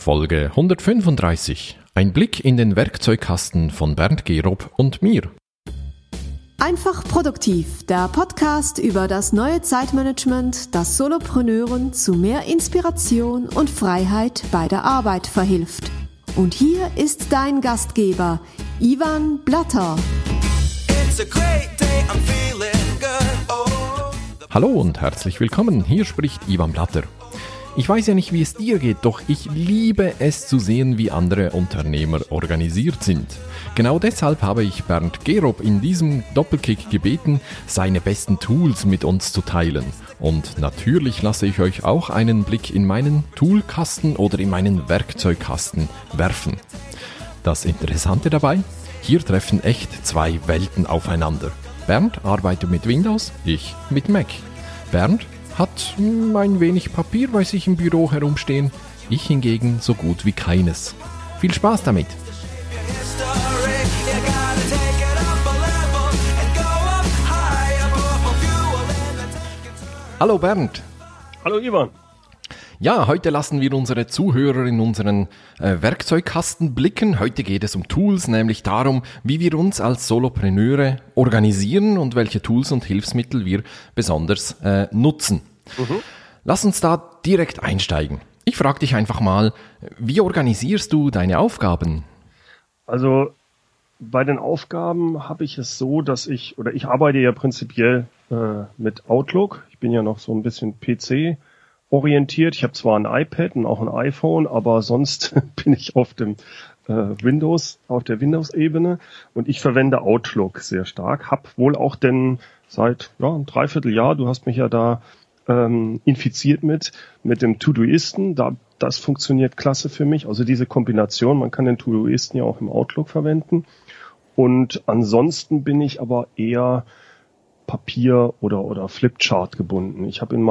Folge 135. Ein Blick in den Werkzeugkasten von Bernd Gerob und mir. Einfach produktiv, der Podcast über das neue Zeitmanagement, das Solopreneuren zu mehr Inspiration und Freiheit bei der Arbeit verhilft. Und hier ist dein Gastgeber, Ivan Blatter. Hallo und herzlich willkommen, hier spricht Ivan Blatter. Ich weiß ja nicht, wie es dir geht, doch ich liebe es zu sehen, wie andere Unternehmer organisiert sind. Genau deshalb habe ich Bernd Gerob in diesem Doppelkick gebeten, seine besten Tools mit uns zu teilen. Und natürlich lasse ich euch auch einen Blick in meinen Toolkasten oder in meinen Werkzeugkasten werfen. Das Interessante dabei? Hier treffen echt zwei Welten aufeinander. Bernd arbeitet mit Windows, ich mit Mac. Bernd hat ein wenig Papier bei sich im Büro herumstehen, ich hingegen so gut wie keines. Viel Spaß damit! Hallo Bernd! Hallo Ivan! Ja, heute lassen wir unsere Zuhörer in unseren Werkzeugkasten blicken. Heute geht es um Tools, nämlich darum, wie wir uns als Solopreneure organisieren und welche Tools und Hilfsmittel wir besonders nutzen. Lass uns da direkt einsteigen. Ich frage dich einfach mal, wie organisierst du deine Aufgaben? Also bei den Aufgaben habe ich es so, dass ich arbeite ja prinzipiell mit Outlook. Ich bin ja noch so ein bisschen PC orientiert. Ich habe zwar ein iPad und auch ein iPhone, aber sonst bin ich auf dem auf der Windows-Ebene und ich verwende Outlook sehr stark. Hab wohl auch denn seit ein Dreivierteljahr, du hast mich ja da infiziert mit dem Todoisten. Das funktioniert klasse für mich. Also diese Kombination, man kann den Todoisten ja auch im Outlook verwenden. Und ansonsten bin ich aber eher Papier oder Flipchart gebunden. Ich habe in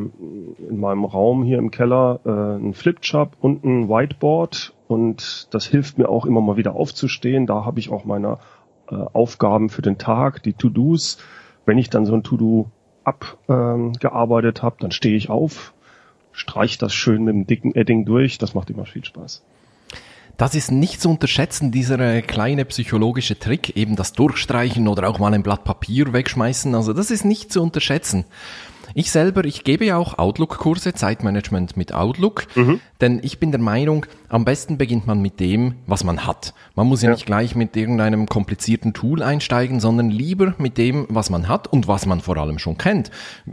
meinem Raum hier im Keller einen Flipchart und ein Whiteboard und das hilft mir auch immer mal wieder aufzustehen. Da habe ich auch meine Aufgaben für den Tag, die To-Dos. Wenn ich dann so ein To-Do abgearbeitet habe, dann stehe ich auf, streiche das schön mit dem dicken Edding durch. Das macht immer viel Spaß. Das ist nicht zu unterschätzen, dieser kleine psychologische Trick, eben das Durchstreichen oder auch mal ein Blatt Papier wegschmeißen. Also das ist nicht zu unterschätzen. Ich gebe ja auch Outlook-Kurse, Zeitmanagement mit Outlook, denn ich bin der Meinung, am besten beginnt man mit dem, was man hat. Man muss ja nicht gleich mit irgendeinem komplizierten Tool einsteigen, sondern lieber mit dem, was man hat und was man vor allem schon kennt.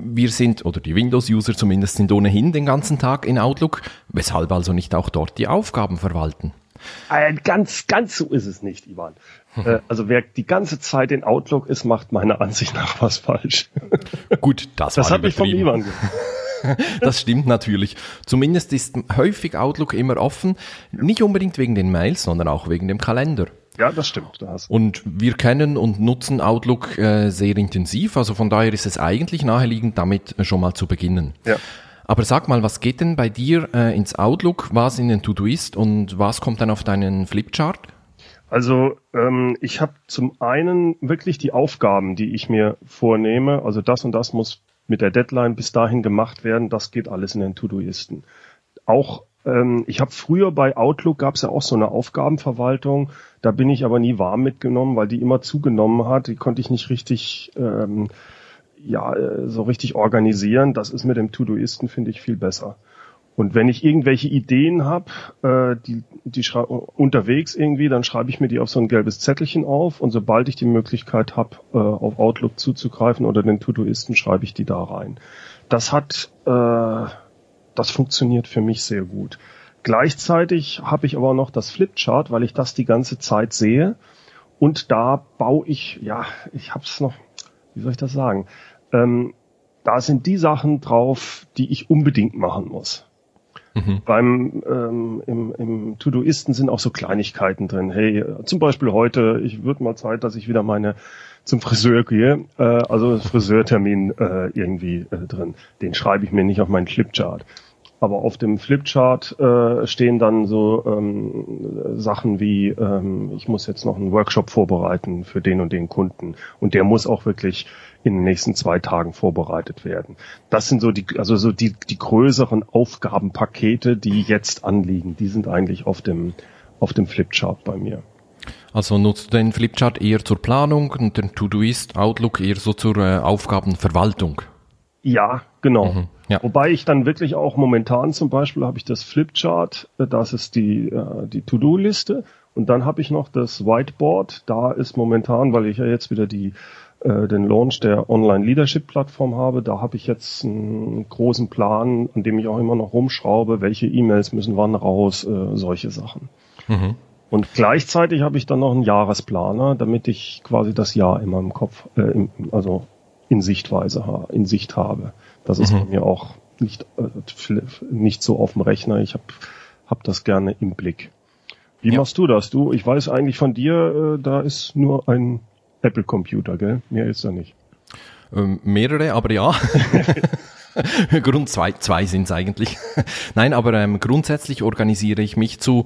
Die Windows-User zumindest, sind ohnehin den ganzen Tag in Outlook, weshalb also nicht auch dort die Aufgaben verwalten. Ganz so ist es nicht, Ivan. Also wer die ganze Zeit in Outlook ist, macht meiner Ansicht nach was falsch. Gut, das habe ich vom Ivan gehört. Das stimmt natürlich. Zumindest ist häufig Outlook immer offen, nicht unbedingt wegen den Mails, sondern auch wegen dem Kalender. Ja, das stimmt. Und wir kennen und nutzen Outlook sehr intensiv, also von daher ist es eigentlich naheliegend, damit schon mal zu beginnen. Ja. Aber sag mal, was geht denn bei dir ins Outlook, was in den Todoist und was kommt dann auf deinen Flipchart? Also ich habe zum einen wirklich die Aufgaben, die ich mir vornehme, also das und das muss mit der Deadline bis dahin gemacht werden, das geht alles in den Todoisten. Auch ich habe früher bei Outlook, gab es ja auch so eine Aufgabenverwaltung, da bin ich aber nie warm mitgenommen, weil die immer zugenommen hat, die konnte ich nicht richtig so richtig organisieren. Das ist mit dem Todoisten, finde ich, viel besser. Und wenn ich irgendwelche Ideen habe, die unterwegs irgendwie, dann schreibe ich mir die auf so ein gelbes Zettelchen auf und sobald ich die Möglichkeit habe, auf Outlook zuzugreifen oder den Todoisten, schreibe ich die da rein. Das funktioniert für mich sehr gut. Gleichzeitig habe ich aber noch das Flipchart, weil ich das die ganze Zeit sehe und da baue ich hab's noch, wie soll ich das sagen? Da sind die Sachen drauf, die ich unbedingt machen muss. Im Todoisten sind auch so Kleinigkeiten drin. Hey, zum Beispiel heute, ich würde mal Zeit, dass ich wieder zum Friseur gehe, also Friseurtermin irgendwie drin. Den schreibe ich mir nicht auf meinen Flipchart. Aber auf dem Flipchart stehen dann so Sachen wie, ich muss jetzt noch einen Workshop vorbereiten für den und den Kunden. Und der muss auch wirklich in den nächsten 2 Tagen vorbereitet werden. Das sind so die größeren Aufgabenpakete, die jetzt anliegen. Die sind eigentlich auf dem Flipchart bei mir. Also nutzt du den Flipchart eher zur Planung und den To-Doist Outlook eher so zur Aufgabenverwaltung? Ja, genau. Mhm, ja. Wobei ich dann wirklich auch momentan zum Beispiel habe ich das Flipchart, das ist die To-Do-Liste, und dann habe ich noch das Whiteboard. Da ist momentan, weil ich ja jetzt wieder den Launch der Online-Leadership-Plattform habe, da habe ich jetzt einen großen Plan, an dem ich auch immer noch rumschraube, welche E-Mails müssen wann raus, solche Sachen. Mhm. Und gleichzeitig habe ich dann noch einen Jahresplaner, damit ich quasi das Jahr immer im Kopf, in Sicht habe. Das ist bei mir auch nicht so auf dem Rechner. Ich hab das gerne im Blick. Wie machst du das? Ich weiß eigentlich von dir, da ist nur ein Apple-Computer, gell? Mehr ist da nicht. Mehrere, aber ja. Grund zwei sind es eigentlich. Nein, aber grundsätzlich organisiere ich mich zu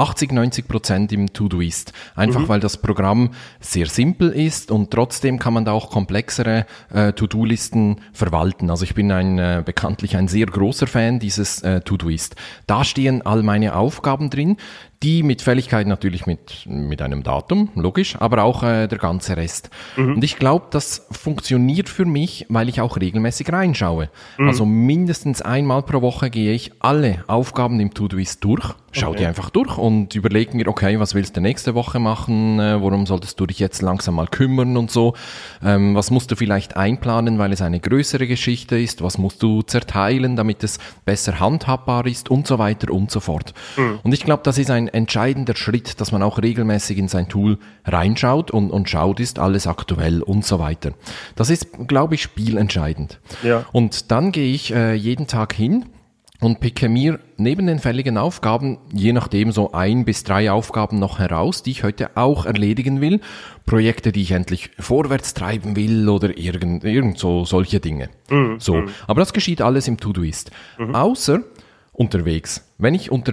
80-90% im To-Doist. Einfach weil das Programm sehr simpel ist und trotzdem kann man da auch komplexere To-Do-Listen verwalten. Also ich bin bekanntlich ein sehr großer Fan dieses To-Doist. Da stehen all meine Aufgaben drin, die mit Fälligkeit natürlich mit einem Datum, logisch, aber auch der ganze Rest. Und ich glaube, das funktioniert für mich, weil ich auch regelmäßig reinschaue. Also mindestens einmal pro Woche gehe ich alle Aufgaben im To-Doist durch, schaue die einfach durch und überlege mir, okay, was willst du nächste Woche machen, worum solltest du dich jetzt langsam mal kümmern und so, was musst du vielleicht einplanen, weil es eine größere Geschichte ist, was musst du zerteilen, damit es besser handhabbar ist und so weiter und so fort. Und ich glaube, das ist ein entscheidender Schritt, dass man auch regelmäßig in sein Tool reinschaut und schaut, ist alles aktuell und so weiter. Das ist, glaube ich, spielentscheidend. Ja. Und dann gehe ich jeden Tag hin und picke mir neben den fälligen Aufgaben, je nachdem so 1 bis 3 Aufgaben noch heraus, die ich heute auch erledigen will. Projekte, die ich endlich vorwärts treiben will oder irgend so solche Dinge. Aber das geschieht alles im To-Doist. Außer unterwegs. Wenn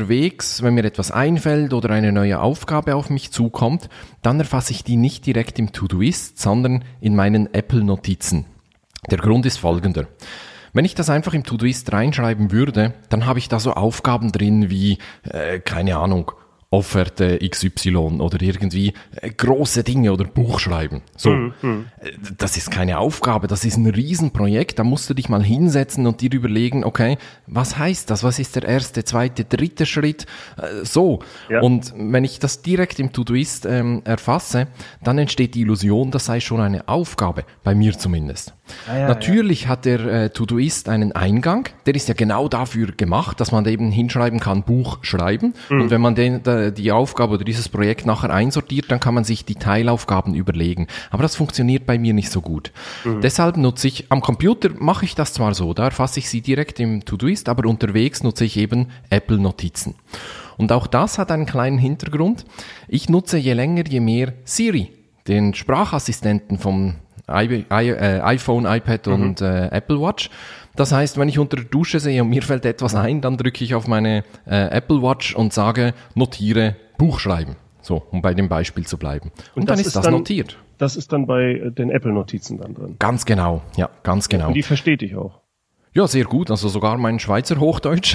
mir etwas einfällt oder eine neue Aufgabe auf mich zukommt, dann erfasse ich die nicht direkt im To-Doist, sondern in meinen Apple-Notizen. Der Grund ist folgender. Wenn ich das einfach im To-Doist reinschreiben würde, dann habe ich da so Aufgaben drin wie, keine Ahnung, Offerte XY oder irgendwie große Dinge oder Buch schreiben. So, das ist keine Aufgabe, das ist ein Riesenprojekt, da musst du dich mal hinsetzen und dir überlegen, okay, was heißt das, was ist der erste, zweite, dritte Schritt, so. Ja. Und wenn ich das direkt im To-Doist erfasse, dann entsteht die Illusion, das sei schon eine Aufgabe, bei mir zumindest. Natürlich hat der To-Doist einen Eingang, der ist ja genau dafür gemacht, dass man eben hinschreiben kann, Buch schreiben, und wenn man die Aufgabe oder dieses Projekt nachher einsortiert, dann kann man sich die Teilaufgaben überlegen. Aber das funktioniert bei mir nicht so gut. Deshalb nutze ich, am Computer mache ich das zwar so, da erfasse ich sie direkt im To-Doist, aber unterwegs nutze ich eben Apple Notizen. Und auch das hat einen kleinen Hintergrund. Ich nutze je länger, je mehr Siri, den Sprachassistenten vom iPhone, iPad und Apple Watch. Das heißt, wenn ich unter der Dusche sehe und mir fällt etwas ein, dann drücke ich auf meine Apple Watch und sage, notiere, Buch schreiben. So, um bei dem Beispiel zu bleiben. Und dann ist das notiert. Das ist dann bei den Apple-Notizen dann drin? Ganz genau, ja, ganz genau. Und die versteht dich auch? Ja, sehr gut. Also sogar mein Schweizer Hochdeutsch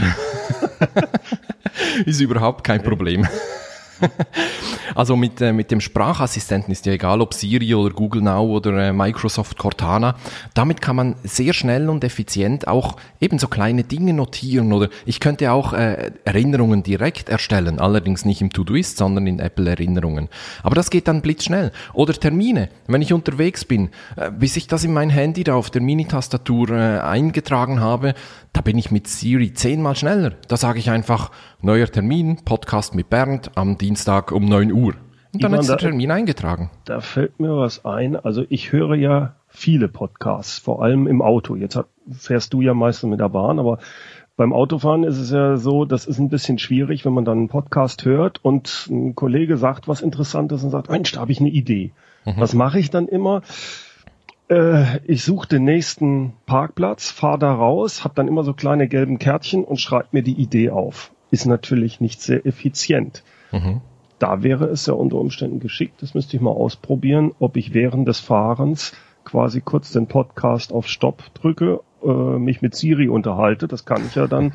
ist überhaupt kein Problem. Also mit dem Sprachassistenten ist ja egal, ob Siri oder Google Now oder Microsoft Cortana. Damit kann man sehr schnell und effizient auch eben so kleine Dinge notieren, oder ich könnte auch Erinnerungen direkt erstellen, allerdings nicht im To-Doist, sondern in Apple Erinnerungen. Aber das geht dann blitzschnell. Oder Termine, wenn ich unterwegs bin, bis ich das in mein Handy da auf der Mini-Tastatur eingetragen habe, da bin ich mit Siri 10-mal schneller. Da sage ich einfach, neuer Termin, Podcast mit Bernd am Dienstag um 9 Uhr. Und dann ist der Termin eingetragen. Da fällt mir was ein. Also ich höre ja viele Podcasts, vor allem im Auto. Jetzt fährst du ja meistens mit der Bahn, aber beim Autofahren ist es ja so, das ist ein bisschen schwierig, wenn man dann einen Podcast hört und ein Kollege sagt was Interessantes und sagt, Mensch, da habe ich eine Idee. Was mache ich dann immer? Ich suche den nächsten Parkplatz, fahre da raus, habe dann immer so kleine gelben Kärtchen und schreibe mir die Idee auf. Ist natürlich nicht sehr effizient. Da wäre es ja unter Umständen geschickt, das müsste ich mal ausprobieren, ob ich während des Fahrens quasi kurz den Podcast auf Stopp drücke, mich mit Siri unterhalte, das kann ich ja dann,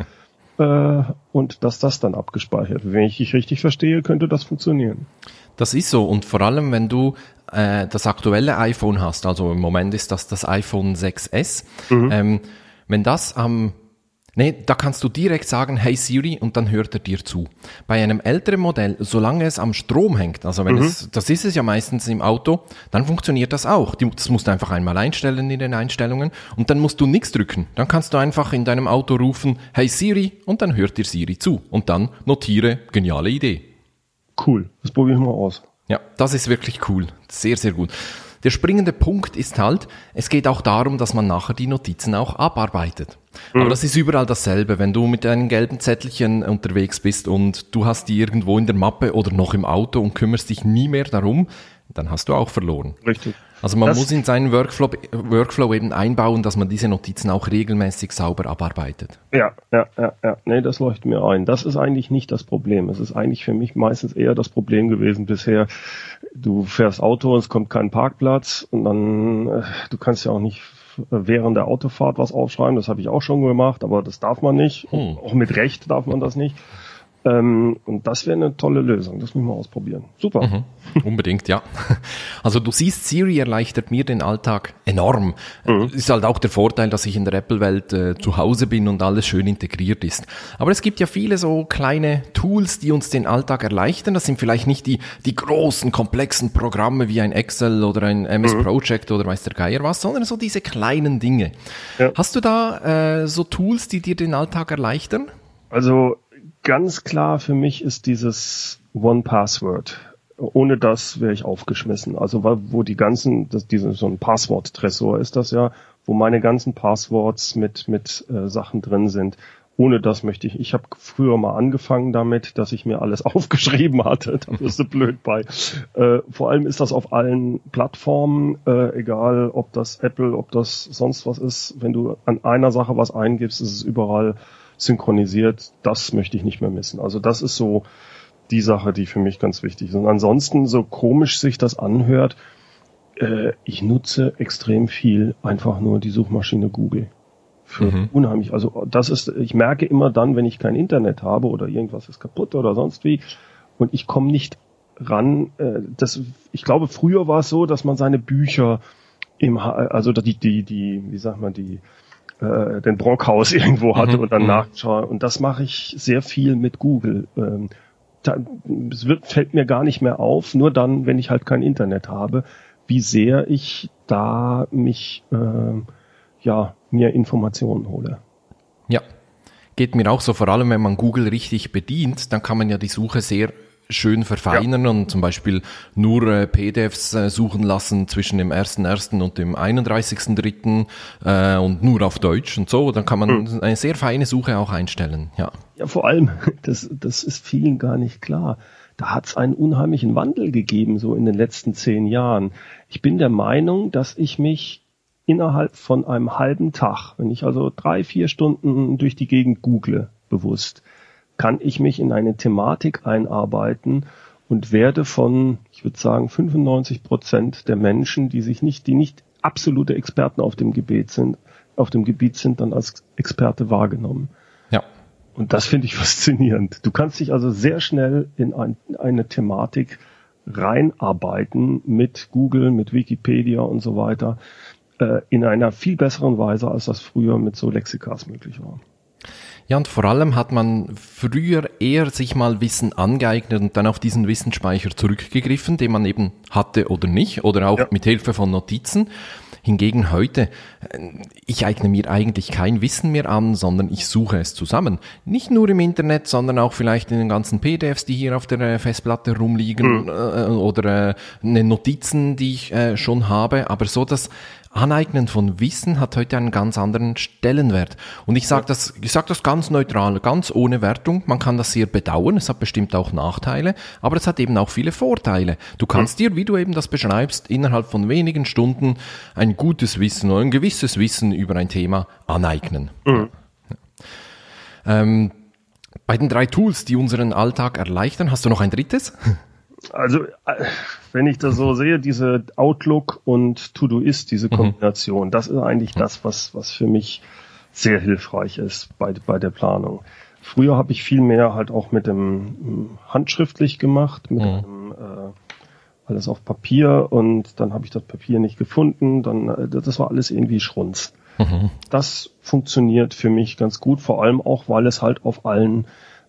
und dass das dann abgespeichert wird. Wenn ich dich richtig verstehe, könnte das funktionieren. Das ist so, und vor allem, wenn du das aktuelle iPhone hast, also im Moment ist das iPhone 6S, wenn das da kannst du direkt sagen, hey Siri, und dann hört er dir zu. Bei einem älteren Modell, solange es am Strom hängt, also wenn das ist es ja meistens im Auto, dann funktioniert das auch. Das musst du einfach einmal einstellen in den Einstellungen und dann musst du nichts drücken. Dann kannst du einfach in deinem Auto rufen, hey Siri, und dann hört dir Siri zu. Und dann notiere, geniale Idee. Cool, das probiere ich mal aus. Ja, das ist wirklich cool. Sehr, sehr gut. Der springende Punkt ist halt, es geht auch darum, dass man nachher die Notizen auch abarbeitet. Aber das ist überall dasselbe. Wenn du mit deinen gelben Zettelchen unterwegs bist und du hast die irgendwo in der Mappe oder noch im Auto und kümmerst dich nie mehr darum, dann hast du auch verloren. Richtig. Also man muss in seinen Workflow eben einbauen, dass man diese Notizen auch regelmäßig sauber abarbeitet. Ja. Nee, das leuchtet mir ein. Das ist eigentlich nicht das Problem. Es ist eigentlich für mich meistens eher das Problem gewesen bisher. Du fährst Auto, es kommt kein Parkplatz und dann, du kannst ja auch nicht während der Autofahrt was aufschreiben. Das habe ich auch schon gemacht, aber das darf man nicht. Auch mit Recht darf man das nicht. Und das wäre eine tolle Lösung. Das müssen wir ausprobieren. Super. Unbedingt, ja. Also du siehst, Siri erleichtert mir den Alltag enorm. Ist halt auch der Vorteil, dass ich in der Apple-Welt zu Hause bin und alles schön integriert ist. Aber es gibt ja viele so kleine Tools, die uns den Alltag erleichtern. Das sind vielleicht nicht die großen, komplexen Programme wie ein Excel oder ein MS Project oder weiß der Geier was, sondern so diese kleinen Dinge. Ja. Hast du da so Tools, die dir den Alltag erleichtern? Also ganz klar für mich ist dieses One-Password. Ohne das wäre ich aufgeschmissen. Also wo die ganzen, so ein Passwort-Tresor ist das ja, wo meine ganzen Passworts mit Sachen drin sind. Ohne das möchte ich habe früher mal angefangen damit, dass ich mir alles aufgeschrieben hatte. Da bist du blöd bei. Vor allem ist das auf allen Plattformen, egal ob das Apple, ob das sonst was ist. Wenn du an einer Sache was eingibst, ist es überall synchronisiert, das möchte ich nicht mehr missen. Also das ist so die Sache, die für mich ganz wichtig ist. Und ansonsten, so komisch sich das anhört, ich nutze extrem viel einfach nur die Suchmaschine Google. Für unheimlich. Also ich merke immer dann, wenn ich kein Internet habe oder irgendwas ist kaputt oder sonst wie und ich komme nicht ran. Ich glaube, früher war es so, dass man seine Bücher den Brockhaus irgendwo hatte und dann nachschauen. Und das mache ich sehr viel mit Google. Fällt mir gar nicht mehr auf, nur dann, wenn ich halt kein Internet habe, wie sehr ich da mich, mir Informationen hole. Ja, geht mir auch so, vor allem wenn man Google richtig bedient, dann kann man ja die Suche sehr schön verfeinern und zum Beispiel nur PDFs suchen lassen zwischen dem 1.1. und dem 31.3. Und nur auf Deutsch und so. Dann kann man eine sehr feine Suche auch einstellen. Ja, vor allem, das ist vielen gar nicht klar. Da hat es einen unheimlichen Wandel gegeben, so in den letzten 10 Jahren. Ich bin der Meinung, dass ich mich innerhalb von einem halben Tag, wenn ich also 3-4 Stunden durch die Gegend google, bewusst, kann ich mich in eine Thematik einarbeiten und werde von, ich würde sagen, 95% der Menschen, die nicht absolute Experten auf dem Gebiet sind, dann als Experte wahrgenommen. Ja. Und das finde ich faszinierend. Du kannst dich also sehr schnell in eine Thematik reinarbeiten mit Google, mit Wikipedia und so weiter, in einer viel besseren Weise, als das früher mit so Lexikas möglich war. Ja, und vor allem hat man früher eher sich mal Wissen angeeignet und dann auf diesen Wissensspeicher zurückgegriffen, den man eben hatte oder nicht, oder auch mit Hilfe von Notizen. Hingegen heute, ich eigne mir eigentlich kein Wissen mehr an, sondern ich suche es zusammen. Nicht nur im Internet, sondern auch vielleicht in den ganzen PDFs, die hier auf der Festplatte rumliegen oder Notizen, die ich schon habe. Aber so das Aneignen von Wissen hat heute einen ganz anderen Stellenwert. Und ich sage das ganz neutral, ganz ohne Wertung. Man kann das sehr bedauern. Es hat bestimmt auch Nachteile, aber es hat eben auch viele Vorteile. Du kannst dir, wie du eben das beschreibst, innerhalb von wenigen Stunden ein gutes Wissen oder ein gewisses Wissen über ein Thema aneignen. Bei den 3 Tools, die unseren Alltag erleichtern, hast du noch ein drittes? Also wenn ich das so sehe, diese Outlook und Todoist, diese Kombination, das ist eigentlich das, was für mich sehr hilfreich ist bei der Planung. Früher habe ich viel mehr halt auch mit dem handschriftlich gemacht, mit einem, alles auf Papier, und dann habe ich das Papier nicht gefunden, das war alles irgendwie Schrunz. Das funktioniert für mich ganz gut, vor allem auch, weil es halt auf allen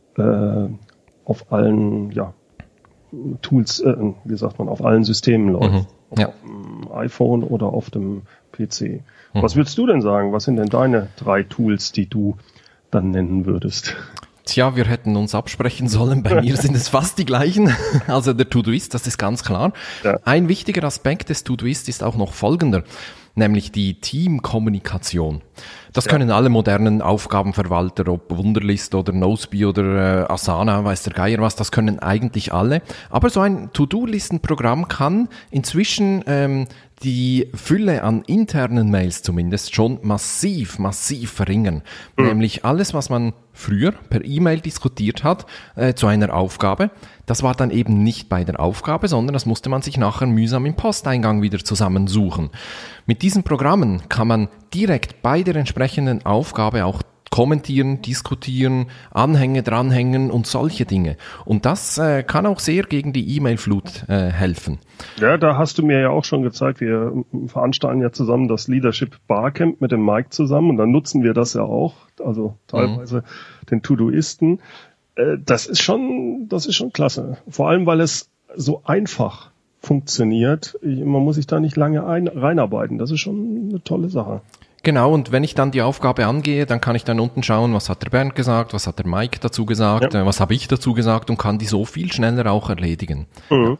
Tools, auf allen Systemen läuft. Auf dem iPhone oder auf dem PC. Was würdest du denn sagen? Was sind denn deine 3 Tools, die du dann nennen würdest? Tja, wir hätten uns absprechen sollen. Bei mir sind es fast die gleichen. Also der Todoist, das ist ganz klar. Ja. Ein wichtiger Aspekt des Todoist ist auch noch folgender, nämlich die Teamkommunikation. Das können alle modernen Aufgabenverwalter, ob Wunderlist oder Noseby oder Asana, weiß der Geier was, das können eigentlich alle. Aber so ein To-Do-Listenprogramm kann inzwischen die Fülle an internen Mails zumindest schon massiv verringern. Nämlich alles, was man früher per E-Mail diskutiert hat zu einer Aufgabe, das war dann eben nicht bei der Aufgabe, sondern das musste man sich nachher mühsam im Posteingang wieder zusammensuchen. Mit diesen Programmen kann man direkt bei der entsprechenden Aufgabe auch kommentieren, diskutieren, Anhänge dranhängen und solche Dinge. Und das kann auch sehr gegen die E-Mail-Flut helfen. Ja, da hast du mir ja auch schon gezeigt, wir veranstalten ja zusammen das Leadership Barcamp mit dem Mike zusammen, und dann nutzen wir das ja auch, also teilweise den Todoisten. Das ist schon klasse. Vor allem, weil es so einfach funktioniert. Man muss sich da nicht lange reinarbeiten. Das ist schon eine tolle Sache. Genau, und wenn ich dann die Aufgabe angehe, dann kann ich dann unten schauen, was hat der Bernd gesagt, was hat der Mike dazu gesagt, was habe ich dazu gesagt, und kann die so viel schneller auch erledigen. Ja.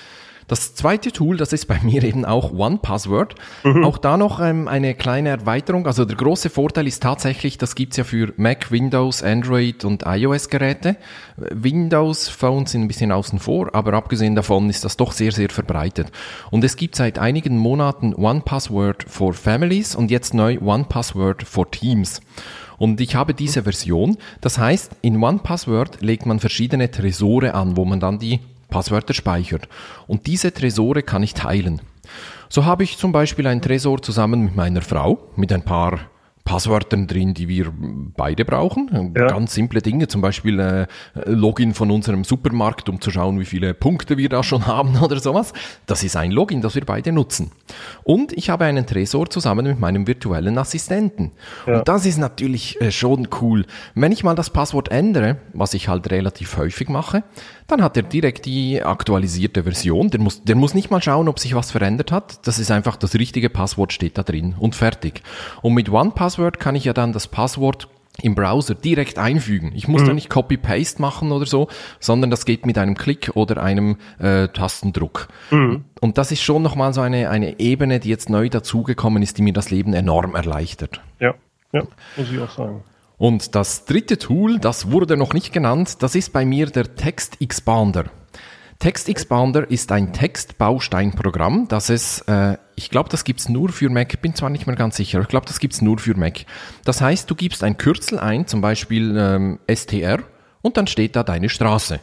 Das zweite Tool, das ist bei mir eben auch OnePassword. Auch da noch eine kleine Erweiterung. Also der große Vorteil ist tatsächlich, das gibt's ja für Mac, Windows, Android und iOS-Geräte. Windows-Phones sind ein bisschen außen vor, aber abgesehen davon ist das doch sehr verbreitet. Und es gibt seit einigen Monaten OnePassword for Families und jetzt neu OnePassword for Teams. Und ich habe diese Version. Das heißt, in OnePassword legt man verschiedene Tresore an, wo man dann die Passwörter speichert. Und diese Tresore kann ich teilen. So habe ich zum Beispiel einen Tresor zusammen mit meiner Frau, mit ein paar Passwörtern drin, die wir beide brauchen. Ja. Ganz simple Dinge, zum Beispiel Login von unserem Supermarkt, um zu schauen, wie viele Punkte wir da schon haben oder sowas. Das ist ein Login, das wir beide nutzen. Und ich habe einen Tresor zusammen mit meinem virtuellen Assistenten. Ja. Und das ist natürlich schon cool. Wenn ich mal das Passwort ändere, was ich halt relativ häufig mache, dann hat er direkt die aktualisierte Version. Der muss nicht mal schauen, ob sich was verändert hat. Das ist einfach, das richtige Passwort steht da drin und fertig. Und mit OnePassword kann ich ja dann das Passwort im Browser direkt einfügen. Ich muss da nicht Copy-Paste machen oder so, sondern das geht mit einem Klick oder einem Tastendruck. Und das ist schon nochmal so eine Ebene, die jetzt neu dazugekommen ist, die mir das Leben enorm erleichtert. Ja, muss ich auch sagen. Und das dritte Tool, das wurde noch nicht genannt, das ist bei mir der TextExpander. TextExpander ist ein Textbausteinprogramm, das es, ich glaube, das gibt's nur für Mac, bin zwar nicht mehr ganz sicher, aber ich glaube, das gibt's nur für Mac. Das heißt, du gibst ein Kürzel ein, zum Beispiel STR, und dann steht da deine Straße.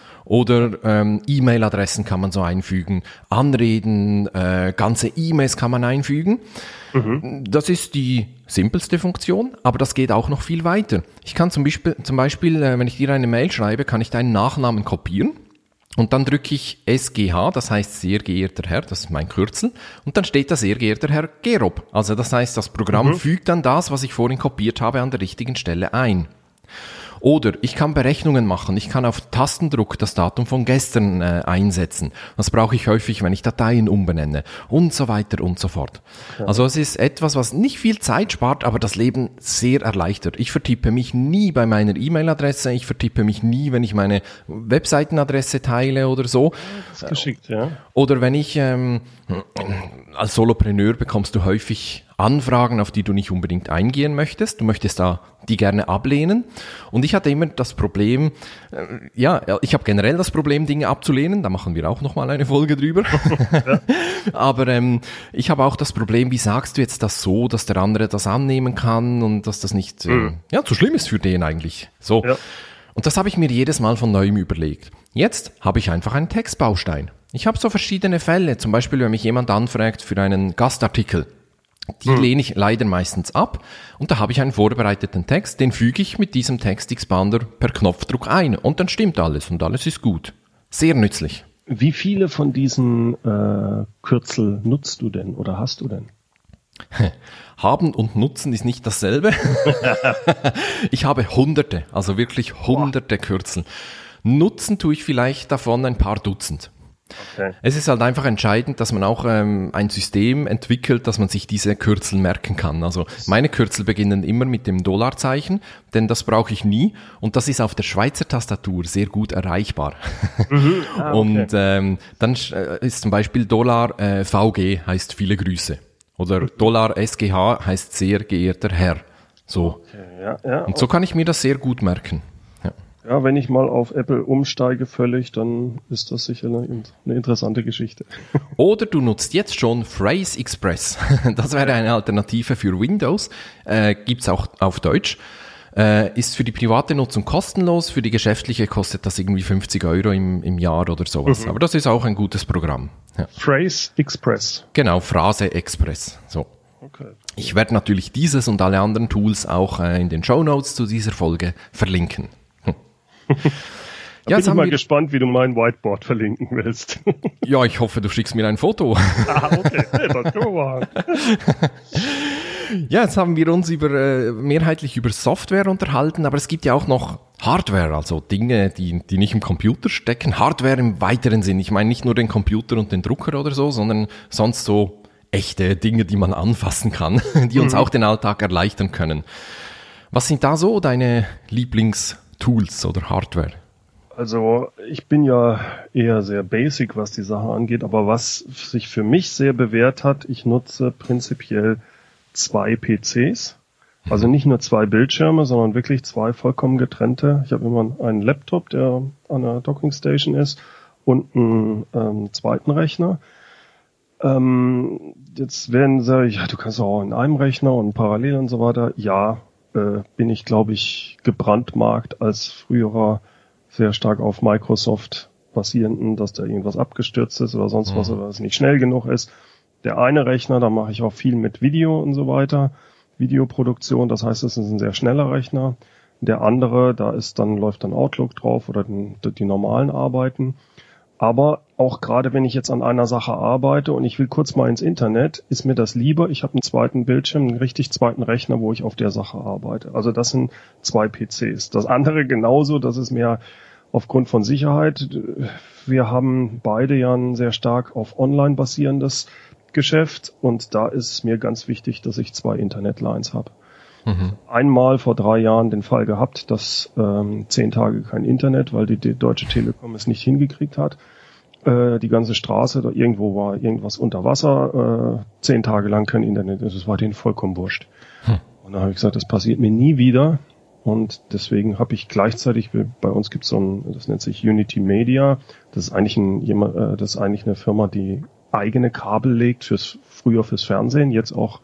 Oder E-Mail-Adressen kann man so einfügen, Anreden, ganze E-Mails kann man einfügen. Das ist die simpelste Funktion, aber das geht auch noch viel weiter. Ich kann zum Beispiel, wenn ich dir eine Mail schreibe, kann ich deinen Nachnamen kopieren. Und dann drücke ich SGH, das heißt sehr geehrter Herr, das ist mein Kürzel, und dann steht da sehr geehrter Herr Gerob. Also das heißt, das Programm fügt dann das, was ich vorhin kopiert habe, an der richtigen Stelle ein. Oder ich kann Berechnungen machen. Ich kann auf Tastendruck das Datum von gestern einsetzen. Das brauche ich häufig, wenn ich Dateien umbenenne und so weiter und so fort. Ja. Also es ist etwas, was nicht viel Zeit spart, aber das Leben sehr erleichtert. Ich vertippe mich nie bei meiner E-Mail-Adresse. Ich vertippe mich nie, wenn ich meine Webseitenadresse teile oder so. Das ist geschickt, ja. Oder wenn ich als Solopreneur bekommst du häufig Anfragen, auf die du nicht unbedingt eingehen möchtest. Du möchtest da die gerne ablehnen. Und ich hatte immer das Problem, ich habe generell das Problem, Dinge abzulehnen. Da machen wir auch nochmal eine Folge drüber. Ja. Aber ich habe auch das Problem, wie sagst du jetzt das so, dass der andere das annehmen kann und dass das nicht zu schlimm ist für den eigentlich. So. Ja. Und das habe ich mir jedes Mal von neuem überlegt. Jetzt habe ich einfach einen Textbaustein. Ich habe so verschiedene Fälle, zum Beispiel, wenn mich jemand anfragt für einen Gastartikel. Die lehne ich leider meistens ab und da habe ich einen vorbereiteten Text, den füge ich mit diesem Text-Expander per Knopfdruck ein und dann stimmt alles und alles ist gut. Sehr nützlich. Wie viele von diesen Kürzel nutzt du denn oder hast du denn? Haben und nutzen ist nicht dasselbe. Ich habe Hunderte, also wirklich Hunderte Kürzel. Nutzen tue ich vielleicht davon ein paar Dutzend. Okay. Es ist halt einfach entscheidend, dass man auch ein System entwickelt, dass man sich diese Kürzel merken kann. Also meine Kürzel beginnen immer mit dem $Zeichen, denn das brauche ich nie und das ist auf der Schweizer Tastatur sehr gut erreichbar. Mhm. Okay. Und dann ist zum Beispiel $VG heißt viele Grüße oder $SGH heißt sehr geehrter Herr. So. Okay, ja, und so kann ich mir das sehr gut merken. Ja, wenn ich mal auf Apple umsteige völlig, dann ist das sicher eine interessante Geschichte. Oder du nutzt jetzt schon Phrase Express. Das wäre eine Alternative für Windows. Gibt's auch auf Deutsch. Ist für die private Nutzung kostenlos. Für die geschäftliche kostet das irgendwie 50 € im Jahr oder sowas. Mhm. Aber das ist auch ein gutes Programm. Ja. Phrase Express. Genau, Phrase Express. So. Okay. Ich werde natürlich dieses und alle anderen Tools auch in den Shownotes zu dieser Folge verlinken. Ja, bin ich mal gespannt, wie du mein Whiteboard verlinken willst. Ja, ich hoffe, du schickst mir ein Foto. Okay, das können wir machen. Ja, jetzt haben wir uns mehrheitlich über Software unterhalten, aber es gibt ja auch noch Hardware, also Dinge, die nicht im Computer stecken. Hardware im weiteren Sinn. Ich meine nicht nur den Computer und den Drucker oder so, sondern sonst so echte Dinge, die man anfassen kann, die uns auch den Alltag erleichtern können. Was sind da so deine Lieblingstools oder Hardware? Also ich bin ja eher sehr basic, was die Sache angeht, aber was sich für mich sehr bewährt hat, ich nutze prinzipiell 2 PCs, also nicht nur 2 Bildschirme, sondern wirklich 2 vollkommen getrennte. Ich habe immer einen Laptop, der an der Dockingstation ist und einen zweiten Rechner. Jetzt werden sie, ja, du kannst auch in einem Rechner und parallel und so weiter. Ja, bin ich, glaube ich, gebrandmarkt als früherer sehr stark auf Microsoft basierenden, dass da irgendwas abgestürzt ist oder sonst was oder es nicht schnell genug ist. Der eine Rechner, da mache ich auch viel mit Video und so weiter, Videoproduktion, das heißt, es ist ein sehr schneller Rechner. Der andere, läuft dann Outlook drauf oder die normalen Arbeiten. Aber auch gerade wenn ich jetzt an einer Sache arbeite und ich will kurz mal ins Internet, ist mir das lieber, ich habe einen zweiten Bildschirm, einen richtig zweiten Rechner, wo ich auf der Sache arbeite. Also das sind 2 PCs. Das andere genauso, das ist mehr aufgrund von Sicherheit. Wir haben beide ja ein sehr stark auf online basierendes Geschäft und da ist es mir ganz wichtig, dass ich 2 Internetlines habe. Mhm. Einmal vor 3 Jahren den Fall gehabt, dass 10 Tage kein Internet, weil die Deutsche Telekom es nicht hingekriegt hat. Die ganze Straße, da irgendwo war irgendwas unter Wasser, 10 Tage lang kein Internet. Das war denen vollkommen wurscht. Und dann habe ich gesagt, das passiert mir nie wieder. Und deswegen habe ich gleichzeitig, bei uns gibt es das nennt sich Unity Media. Das ist eigentlich eine Firma, die eigene Kabel legt früher fürs Fernsehen, jetzt auch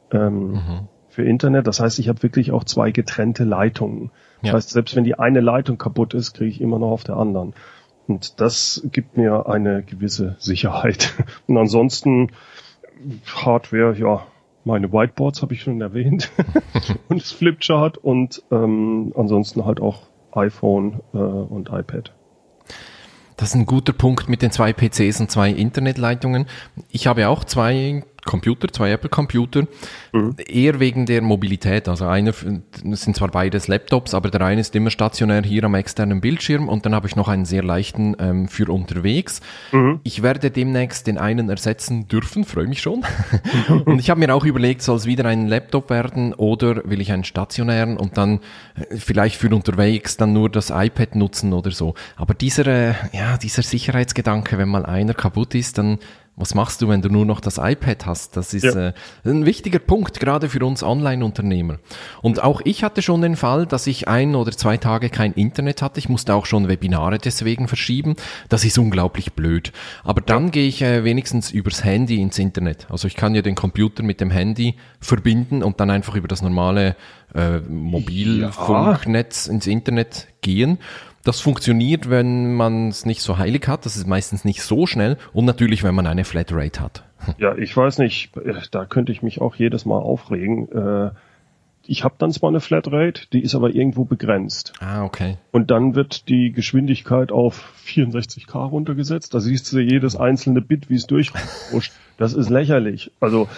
für Internet. Das heißt, ich habe wirklich auch 2 getrennte Leitungen. Das heißt, selbst wenn die eine Leitung kaputt ist, kriege ich immer noch auf der anderen. Und das gibt mir eine gewisse Sicherheit. Und ansonsten Hardware, ja, meine Whiteboards habe ich schon erwähnt. Und das Flipchart und ansonsten halt auch iPhone und iPad. Das ist ein guter Punkt mit den 2 PCs und 2 Internetleitungen. Ich habe auch 2 Apple-Computer, eher wegen der Mobilität. Also das sind zwar beides Laptops, aber der eine ist immer stationär hier am externen Bildschirm und dann habe ich noch einen sehr leichten für unterwegs. Ich werde demnächst den einen ersetzen dürfen, freue mich schon. Und ich habe mir auch überlegt, soll es wieder ein Laptop werden oder will ich einen stationären und dann vielleicht für unterwegs dann nur das iPad nutzen oder so. Aber dieser Sicherheitsgedanke, wenn mal einer kaputt ist, dann was machst du, wenn du nur noch das iPad hast? Das ist ein wichtiger Punkt, gerade für uns Online-Unternehmer. Und auch ich hatte schon den Fall, dass ich 1 oder 2 Tage kein Internet hatte. Ich musste auch schon Webinare deswegen verschieben. Das ist unglaublich blöd. Aber dann gehe ich wenigstens übers Handy ins Internet. Also ich kann ja den Computer mit dem Handy verbinden und dann einfach über das normale Mobilfunknetz ins Internet gehen. Das funktioniert, wenn man es nicht so heilig hat. Das ist meistens nicht so schnell. Und natürlich, wenn man eine Flatrate hat. Ja, ich weiß nicht, da könnte ich mich auch jedes Mal aufregen. Ich habe dann zwar eine Flatrate, die ist aber irgendwo begrenzt. Ah, okay. Und dann wird die Geschwindigkeit auf 64K runtergesetzt. Da siehst du jedes einzelne Bit, wie es durchrutscht. Das ist lächerlich. Also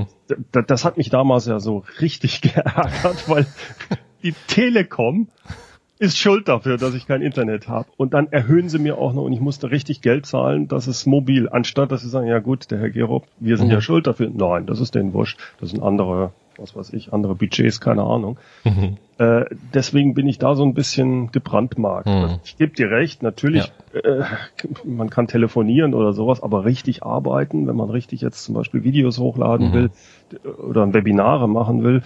das hat mich damals ja so richtig geärgert, weil die Telekom ist schuld dafür, dass ich kein Internet habe. Und dann erhöhen sie mir auch noch und ich musste richtig Geld zahlen, das ist mobil. Anstatt, dass sie sagen, ja gut, der Herr Gerob, wir sind ja schuld dafür. Nein, das ist denen wurscht. Das sind andere, was weiß ich, andere Budgets, keine Ahnung. Deswegen bin ich da so ein bisschen gebrandmarkt. Ich gebe dir recht, natürlich, man kann telefonieren oder sowas, aber richtig arbeiten, wenn man richtig jetzt zum Beispiel Videos hochladen will oder Webinare machen will,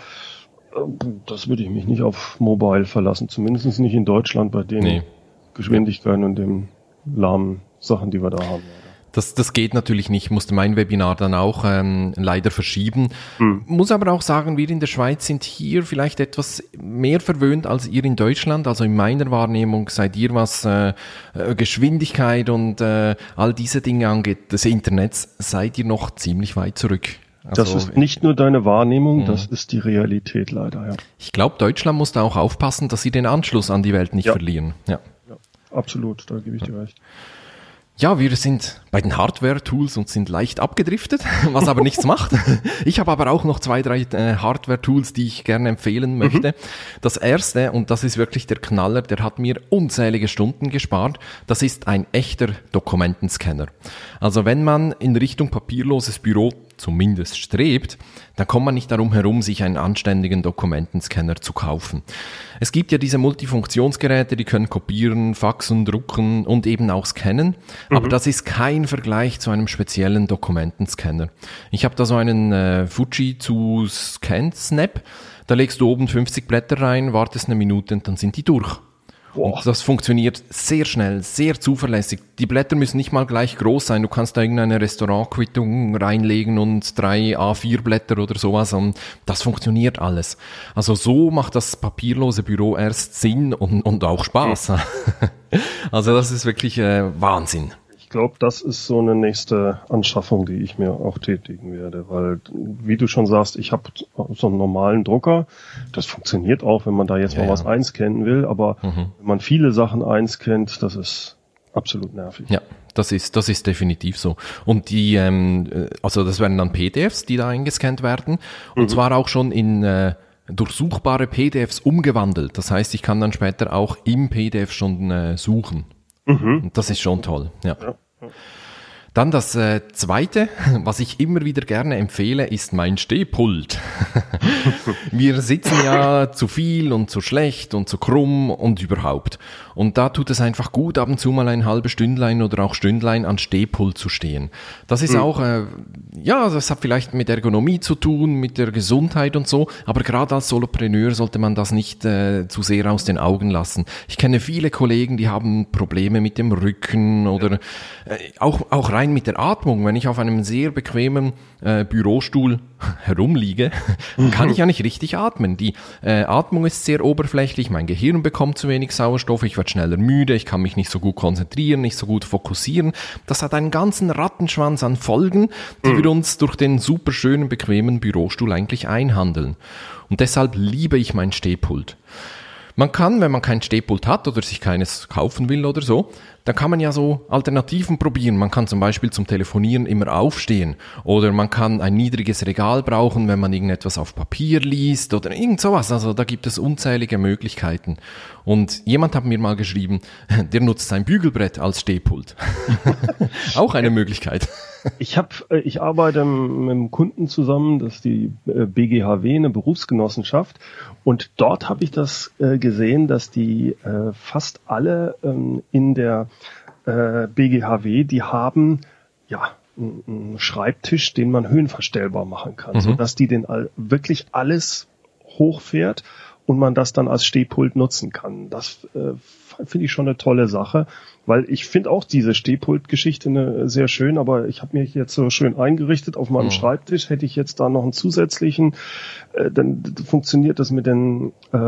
das würde ich mich nicht auf Mobile verlassen, zumindest nicht in Deutschland bei den Geschwindigkeiten und den lahmen Sachen, die wir da haben. Das geht natürlich nicht. Ich musste mein Webinar dann auch leider verschieben. Muss aber auch sagen, wir in der Schweiz sind hier vielleicht etwas mehr verwöhnt als ihr in Deutschland. Also in meiner Wahrnehmung seid ihr, was Geschwindigkeit und all diese Dinge angeht, des Internets, seid ihr noch ziemlich weit zurück. Also, das ist nicht nur deine Wahrnehmung, das ist die Realität leider, ja. Ich glaube, Deutschland muss da auch aufpassen, dass sie den Anschluss an die Welt nicht verlieren. Ja, absolut, da gebe ich dir recht. Ja, wir sind bei den Hardware-Tools und sind leicht abgedriftet, was aber nichts macht. Ich habe aber auch noch 2, 3 Hardware-Tools, die ich gerne empfehlen möchte. Das erste, und das ist wirklich der Knaller, der hat mir unzählige Stunden gespart, das ist ein echter Dokumentenscanner. Also wenn man in Richtung papierloses Büro zumindest strebt, dann kommt man nicht darum herum, sich einen anständigen Dokumentenscanner zu kaufen. Es gibt ja diese Multifunktionsgeräte, die können kopieren, faxen, drucken und eben auch scannen, aber das ist kein Vergleich zu einem speziellen Dokumentenscanner. Ich habe da so einen Fujitsu ScanSnap, da legst du oben 50 Blätter rein, wartest eine Minute und dann sind die durch. Und das funktioniert sehr schnell, sehr zuverlässig. Die Blätter müssen nicht mal gleich groß sein. Du kannst da irgendeine Restaurantquittung reinlegen und 3 A4-Blätter oder sowas. Und das funktioniert alles. Also so macht das papierlose Büro erst Sinn und auch Spaß. Also das ist wirklich Wahnsinn. Ich glaube, das ist so eine nächste Anschaffung, die ich mir auch tätigen werde, weil, wie du schon sagst, ich habe so einen normalen Drucker, das funktioniert auch, wenn man da jetzt mal was einscannen will, aber wenn man viele Sachen einscannt, das ist absolut nervig. Ja, das ist definitiv so. Und die, also das werden dann PDFs, die da eingescannt werden, und zwar auch schon in durchsuchbare PDFs umgewandelt. Das heißt, ich kann dann später auch im PDF schon suchen. Und das ist schon toll, ja. Dann das Zweite, was ich immer wieder gerne empfehle, ist mein Stehpult. Wir sitzen ja zu viel und zu schlecht und zu krumm und überhaupt. Und da tut es einfach gut, ab und zu mal ein halbes Stündlein oder auch Stündlein an Stehpult zu stehen. Das ist auch, das hat vielleicht mit Ergonomie zu tun, mit der Gesundheit und so, aber gerade als Solopreneur sollte man das nicht zu sehr aus den Augen lassen. Ich kenne viele Kollegen, die haben Probleme mit dem Rücken oder auch rein mit der Atmung. Wenn ich auf einem sehr bequemen Bürostuhl herumliege, kann ich ja nicht richtig atmen. Die Atmung ist sehr oberflächlich, mein Gehirn bekommt zu wenig Sauerstoff, ich werde schneller müde, ich kann mich nicht so gut konzentrieren, nicht so gut fokussieren. Das hat einen ganzen Rattenschwanz an Folgen, die wir uns durch den super schönen, bequemen Bürostuhl eigentlich einhandeln. Und deshalb liebe ich mein Stehpult. Man kann, wenn man kein Stehpult hat oder sich keines kaufen will oder so, dann kann man ja so Alternativen probieren. Man kann zum Beispiel zum Telefonieren immer aufstehen oder man kann ein niedriges Regal brauchen, wenn man irgendetwas auf Papier liest oder irgend sowas. Also da gibt es unzählige Möglichkeiten. Und jemand hat mir mal geschrieben, der nutzt sein Bügelbrett als Stehpult. Auch eine Möglichkeit. Ich arbeite mit einem Kunden zusammen, das ist die BGHW, eine Berufsgenossenschaft, und dort habe ich das gesehen, dass die fast alle in der BGHW, die haben einen Schreibtisch, den man höhenverstellbar machen kann, sodass die den wirklich alles hochfährt und man das dann als Stehpult nutzen kann. Das finde ich schon eine tolle Sache, weil ich finde auch diese Stehpult-Geschichte sehr schön, aber ich habe mich jetzt so schön eingerichtet auf meinem Schreibtisch, hätte ich jetzt da noch einen zusätzlichen, dann funktioniert das mit den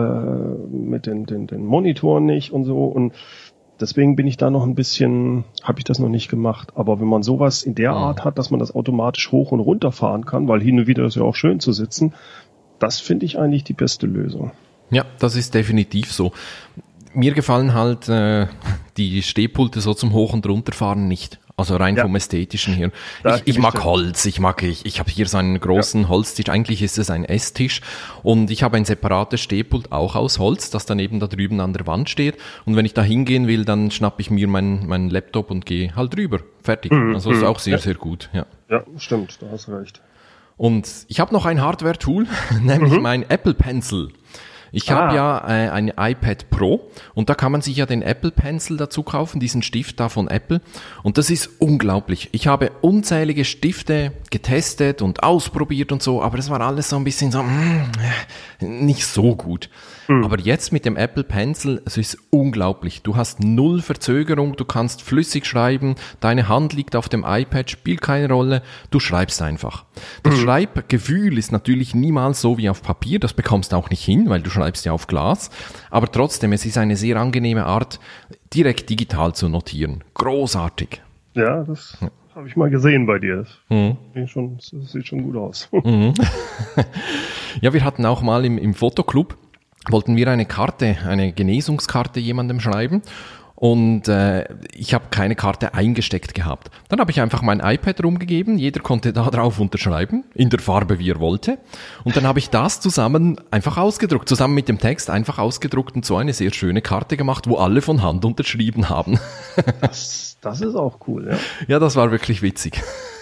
Monitoren nicht und so, und deswegen bin ich da noch ein bisschen, habe ich das noch nicht gemacht. Aber wenn man sowas in der Art hat, dass man das automatisch hoch und runter fahren kann, weil hin und wieder ist ja auch schön zu sitzen, das finde ich eigentlich die beste Lösung. Ja, das ist definitiv so. Mir gefallen halt die Stehpulte so zum Hoch- und Runterfahren nicht. Also rein vom Ästhetischen her. Ich mag Holz, ich habe hier so einen großen Holztisch, eigentlich ist es ein Esstisch, und ich habe ein separates Stehpult auch aus Holz, das daneben da drüben an der Wand steht, und wenn ich da hingehen will, dann schnappe ich mir meinen Laptop und gehe halt drüber. Fertig. Also ist auch sehr, sehr gut. Ja, stimmt, da hast du recht. Und ich habe noch ein Hardware-Tool, nämlich mein Apple Pencil. Ich habe ja ein iPad Pro, und da kann man sich ja den Apple Pencil dazu kaufen, diesen Stift da von Apple, und das ist unglaublich. Ich habe unzählige Stifte getestet und ausprobiert und so, aber das war alles so ein bisschen so nicht so gut. Aber jetzt mit dem Apple Pencil, es ist unglaublich. Du hast null Verzögerung, du kannst flüssig schreiben, deine Hand liegt auf dem iPad, spielt keine Rolle, du schreibst einfach. Das Schreibgefühl ist natürlich niemals so wie auf Papier, das bekommst du auch nicht hin, weil du schreibst ja auf Glas. Aber trotzdem, es ist eine sehr angenehme Art, direkt digital zu notieren. Großartig. Ja, das habe ich mal gesehen bei dir. Das sieht schon gut aus. Ja, wir hatten auch mal im Fotoclub, wollten wir eine Genesungskarte jemandem schreiben, und ich habe keine Karte eingesteckt gehabt. Dann habe ich einfach mein iPad rumgegeben, jeder konnte da drauf unterschreiben, in der Farbe, wie er wollte, und dann habe ich das zusammen mit dem Text einfach ausgedruckt und so eine sehr schöne Karte gemacht, wo alle von Hand unterschrieben haben. Das ist auch cool, ja. Ja, das war wirklich witzig.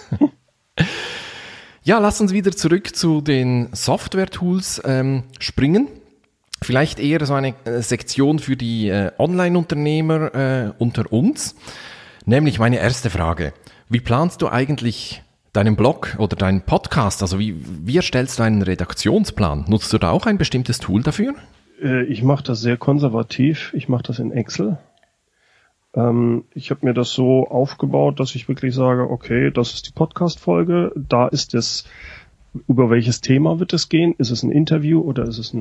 Ja, lass uns wieder zurück zu den Software-Tools springen. Vielleicht eher so eine Sektion für die Online-Unternehmer unter uns. Nämlich meine erste Frage. Wie planst du eigentlich deinen Blog oder deinen Podcast? Also wie erstellst du einen Redaktionsplan? Nutzt du da auch ein bestimmtes Tool dafür? Ich mache das sehr konservativ. Ich mache das in Excel. Ich habe mir das so aufgebaut, dass ich wirklich sage, okay, das ist die Podcast-Folge, da ist es, über welches Thema wird es gehen? Ist es ein Interview oder ist es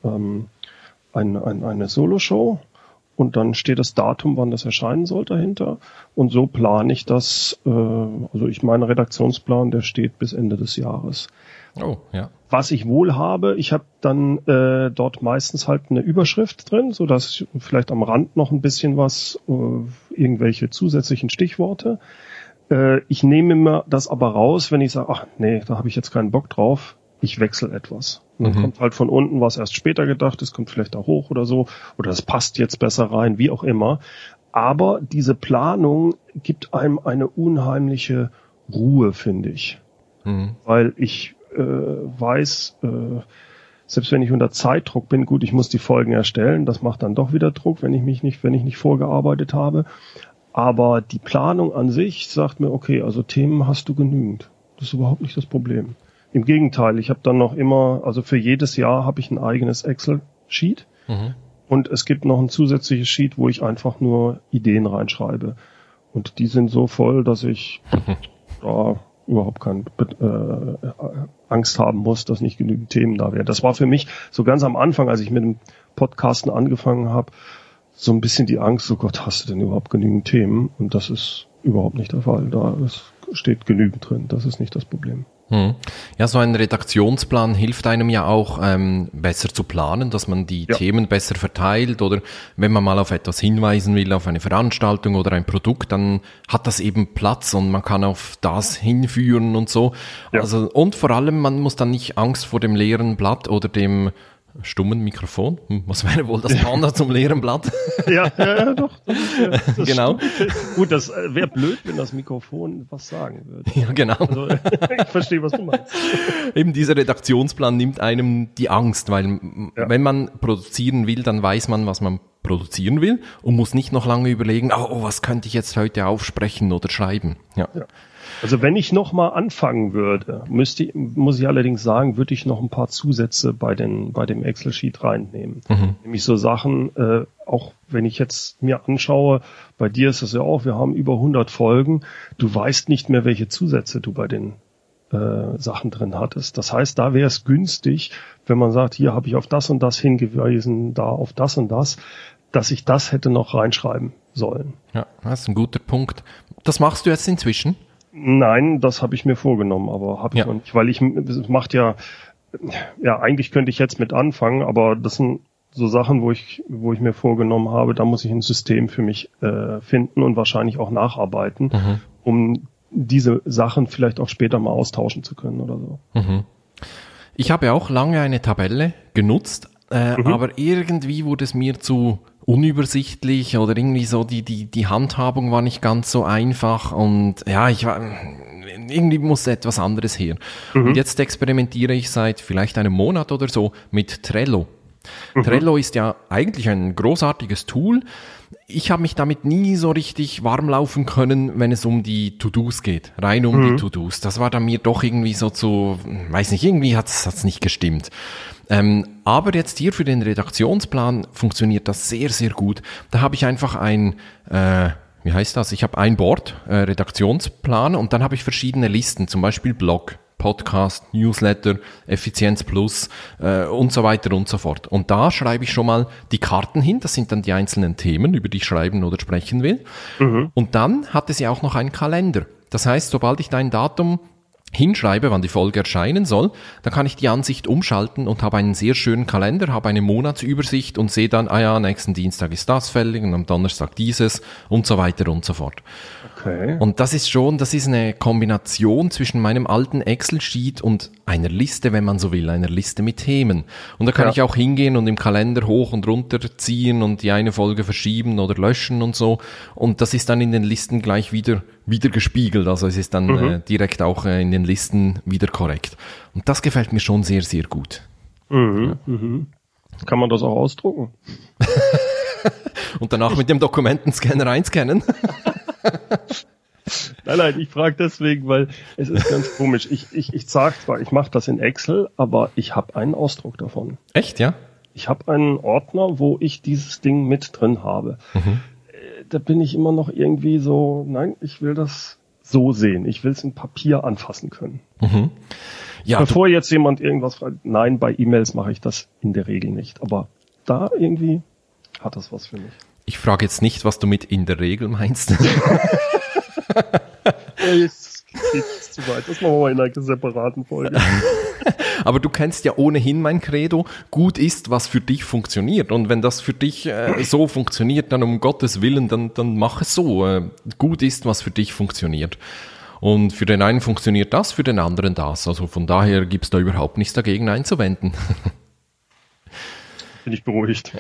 eine Solo-Show? Und dann steht das Datum, wann das erscheinen soll dahinter. Und so plane ich das, mein Redaktionsplan, der steht bis Ende des Jahres. Oh, ja. Was ich wohl habe, ich habe dann dort meistens halt eine Überschrift drin, so dass ich vielleicht am Rand noch ein bisschen was, irgendwelche zusätzlichen Stichworte. Ich nehme mir das aber raus, wenn ich sage, ach nee, da habe ich jetzt keinen Bock drauf, ich wechsle etwas. Und dann kommt halt von unten was erst später gedacht, es kommt vielleicht da hoch oder so, oder das passt jetzt besser rein, wie auch immer. Aber diese Planung gibt einem eine unheimliche Ruhe, finde ich. Weil ich weiß, selbst wenn ich unter Zeitdruck bin, gut, ich muss die Folgen erstellen, das macht dann doch wieder Druck, wenn ich nicht vorgearbeitet habe. Aber die Planung an sich sagt mir, okay, also Themen hast du genügend. Das ist überhaupt nicht das Problem. Im Gegenteil, ich habe dann noch immer, also für jedes Jahr habe ich ein eigenes Excel-Sheet. Und es gibt noch ein zusätzliches Sheet, wo ich einfach nur Ideen reinschreibe. Und die sind so voll, dass ich überhaupt keine Angst haben muss, dass nicht genügend Themen da wären. Das war für mich so ganz am Anfang, als ich mit dem Podcasten angefangen habe, so ein bisschen die Angst, oh Gott, hast du denn überhaupt genügend Themen? Und das ist überhaupt nicht der Fall. Da steht genügend drin, das ist nicht das Problem. Ja, so ein Redaktionsplan hilft einem ja auch besser zu planen, dass man die Themen besser verteilt, oder wenn man mal auf etwas hinweisen will, auf eine Veranstaltung oder ein Produkt, dann hat das eben Platz und man kann auf das hinführen und so. Ja. Also, und vor allem, man muss dann nicht Angst vor dem leeren Blatt oder dem stummen Mikrofon. Was wäre wohl das Panda zum leeren Blatt? Ja, doch. Das genau. Gut, das wäre blöd, wenn das Mikrofon was sagen würde. Ja, genau. Also, ich verstehe, was du meinst. Eben dieser Redaktionsplan nimmt einem die Angst, weil wenn man produzieren will, dann weiß man, was man produzieren will und muss nicht noch lange überlegen, was könnte ich jetzt heute aufsprechen oder schreiben. Ja. Also wenn ich noch mal anfangen würde, muss ich allerdings sagen, würde ich noch ein paar Zusätze bei dem Excel-Sheet reinnehmen. Nämlich so Sachen, auch wenn ich jetzt mir anschaue, bei dir ist es ja auch, wir haben über 100 Folgen, du weißt nicht mehr, welche Zusätze du bei den Sachen drin hattest. Das heißt, da wäre es günstig, wenn man sagt, hier habe ich auf das und das hingewiesen, da auf das und das, dass ich das hätte noch reinschreiben sollen. Ja, das ist ein guter Punkt. Das machst du jetzt inzwischen? Nein, das habe ich mir vorgenommen, aber habe ich noch nicht, weil es macht ja, eigentlich könnte ich jetzt mit anfangen, aber das sind so Sachen, wo ich mir vorgenommen habe, da muss ich ein System für mich finden und wahrscheinlich auch nacharbeiten, um diese Sachen vielleicht auch später mal austauschen zu können oder so. Ich habe auch lange eine Tabelle genutzt, aber irgendwie wurde es mir zu unübersichtlich oder irgendwie so die Handhabung war nicht ganz so einfach und irgendwie musste etwas anderes her. Und jetzt experimentiere ich seit vielleicht einem Monat oder so mit Trello. Trello ist ja eigentlich ein großartiges Tool. Ich habe mich damit nie so richtig warm laufen können, wenn es um die To-Dos geht. Rein um die To-Dos. Das war dann mir doch irgendwie so irgendwie hat's nicht gestimmt. Aber jetzt hier für den Redaktionsplan funktioniert das sehr, sehr gut. Da habe ich einfach ich habe ein Board, Redaktionsplan und dann habe ich verschiedene Listen, zum Beispiel Blog, Podcast, Newsletter, Effizienz Plus und so weiter und so fort. Und da schreibe ich schon mal die Karten hin, das sind dann die einzelnen Themen, über die ich schreiben oder sprechen will. Und dann hat es ja auch noch einen Kalender. Das heißt, sobald ich da ein Datum hinschreibe, wann die Folge erscheinen soll, dann kann ich die Ansicht umschalten und habe einen sehr schönen Kalender, habe eine Monatsübersicht und sehe dann, nächsten Dienstag ist das fällig und am Donnerstag dieses und so weiter und so fort. Okay. Und das ist eine Kombination zwischen meinem alten Excel-Sheet und einer Liste, wenn man so will, einer Liste mit Themen. Und da kann ich auch hingehen und im Kalender hoch und runter ziehen und die eine Folge verschieben oder löschen und so. Und das ist dann in den Listen gleich wieder gespiegelt. Also es ist dann direkt auch in den Listen wieder korrekt. Und das gefällt mir schon sehr, sehr gut. Kann man das auch ausdrucken? Und danach mit dem Dokumentenscanner einscannen? Nein, ich frage deswegen, weil es ist ganz komisch. Ich sage zwar, ich mache das in Excel, aber ich habe einen Ausdruck davon. Echt, ja? Ich habe einen Ordner, wo ich dieses Ding mit drin habe. Da bin ich immer noch irgendwie so, nein, ich will das so sehen. Ich will es in Papier anfassen können. Ja, bevor jetzt jemand irgendwas fragt, nein, bei E-Mails mache ich das in der Regel nicht. Aber da irgendwie hat das was für mich. Ich frage jetzt nicht, was du mit in der Regel meinst. Jetzt geht's zu weit. Das machen wir mal in einer separaten Folge. Aber du kennst ja ohnehin mein Credo, gut ist, was für dich funktioniert. Und wenn das für dich so funktioniert, dann um Gottes Willen, dann mach es so. Gut ist, was für dich funktioniert. Und für den einen funktioniert das, für den anderen das. Also von daher gibt's da überhaupt nichts dagegen einzuwenden. Bin ich beruhigt.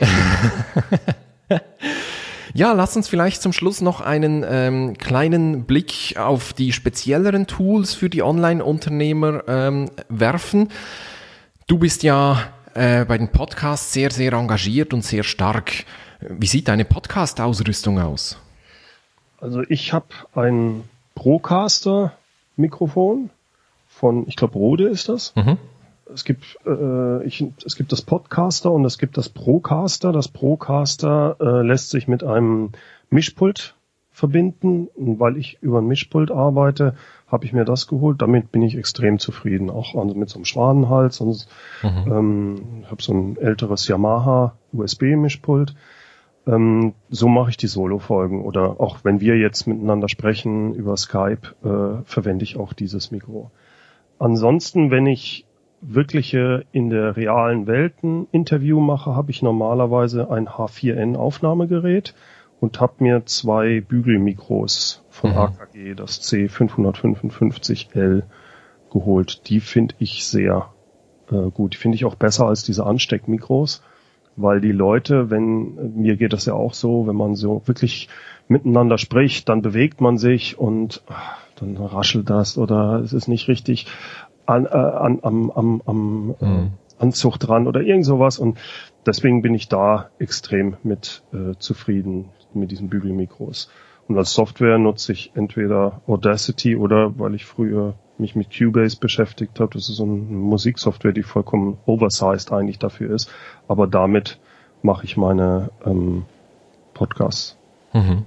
Ja, lass uns vielleicht zum Schluss noch einen kleinen Blick auf die spezielleren Tools für die Online-Unternehmer werfen. Du bist ja bei den Podcasts sehr, sehr engagiert und sehr stark. Wie sieht deine Podcast-Ausrüstung aus? Also ich habe ein Procaster-Mikrofon von, ich glaube, Rode ist das. Es gibt das Podcaster und es gibt das Procaster. Das Procaster lässt sich mit einem Mischpult verbinden. Und weil ich über ein Mischpult arbeite, habe ich mir das geholt. Damit bin ich extrem zufrieden. Auch also mit so einem Schwanenhals. Und habe so ein älteres Yamaha USB-Mischpult. So mache ich die Solo-Folgen. Oder auch wenn wir jetzt miteinander sprechen über Skype, verwende ich auch dieses Mikro. Ansonsten, wenn ich wirkliche in der realen Welt ein Interview mache, habe ich normalerweise ein H4n Aufnahmegerät und habe mir 2 Bügelmikros von AKG, das C555L, geholt. Die finde ich sehr gut. Die finde ich auch besser als diese Ansteckmikros, weil die Leute, mir geht das ja auch so, wenn man so wirklich miteinander spricht, dann bewegt man sich und dann raschelt das oder es ist nicht richtig am Anzug dran oder irgend sowas. Und deswegen bin ich da extrem mit zufrieden mit diesen Bügelmikros. Und als Software nutze ich entweder Audacity oder, weil ich früher mich mit Cubase beschäftigt habe, das ist so eine Musiksoftware, die vollkommen oversized eigentlich dafür ist. Aber damit mache ich meine Podcasts. Mhm.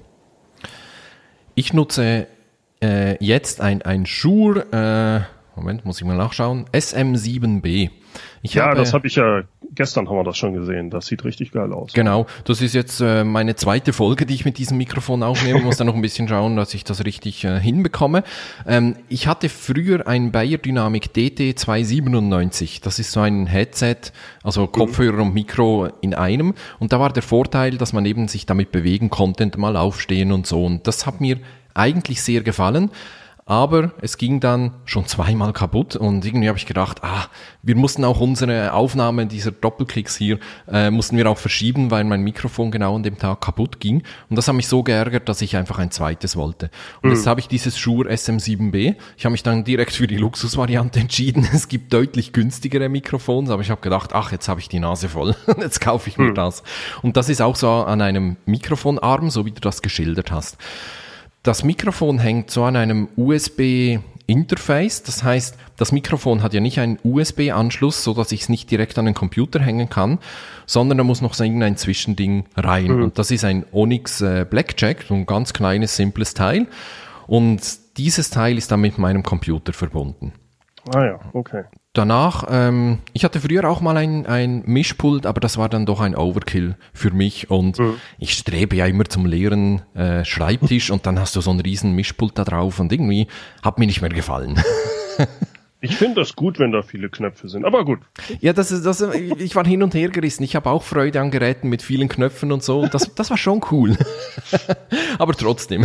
Ich nutze jetzt ein Shure, Moment, muss ich mal nachschauen, SM7B. Das habe ich ja, gestern haben wir das schon gesehen, das sieht richtig geil aus. Genau, das ist jetzt meine zweite Folge, die ich mit diesem Mikrofon aufnehme. Ich muss dann noch ein bisschen schauen, dass ich das richtig hinbekomme. Ich hatte früher ein Beyerdynamic DT297, das ist so ein Headset, also Kopfhörer und Mikro in einem. Und da war der Vorteil, dass man eben sich damit bewegen konnte und mal aufstehen und so. Und das hat mir eigentlich sehr gefallen. Aber es ging dann schon zweimal kaputt und irgendwie habe ich gedacht, wir mussten auch unsere Aufnahme dieser Doppelklicks hier, mussten wir auch verschieben, weil mein Mikrofon genau an dem Tag kaputt ging. Und das hat mich so geärgert, dass ich einfach ein zweites wollte. Und jetzt habe ich dieses Shure SM7B. Ich habe mich dann direkt für die Luxusvariante entschieden. Es gibt deutlich günstigere Mikrofons, aber ich habe gedacht, jetzt habe ich die Nase voll. Jetzt kaufe ich mir das. Und das ist auch so an einem Mikrofonarm, so wie du das geschildert hast. Das Mikrofon hängt so an einem USB-Interface, das heißt, das Mikrofon hat ja nicht einen USB-Anschluss, so dass ich es nicht direkt an den Computer hängen kann, sondern da muss noch so irgendein Zwischending rein. Und das ist ein Onyx Blackjack, so ein ganz kleines, simples Teil. Und dieses Teil ist dann mit meinem Computer verbunden. Ah ja, okay. Danach, ich hatte früher auch mal ein Mischpult, aber das war dann doch ein Overkill für mich und ich strebe ja immer zum leeren Schreibtisch und dann hast du so einen riesen Mischpult da drauf und irgendwie hat mir nicht mehr gefallen. Ich finde das gut, wenn da viele Knöpfe sind, aber gut. Ja, ich war hin und her gerissen. Ich habe auch Freude an Geräten mit vielen Knöpfen und so. Das war schon cool. Aber trotzdem.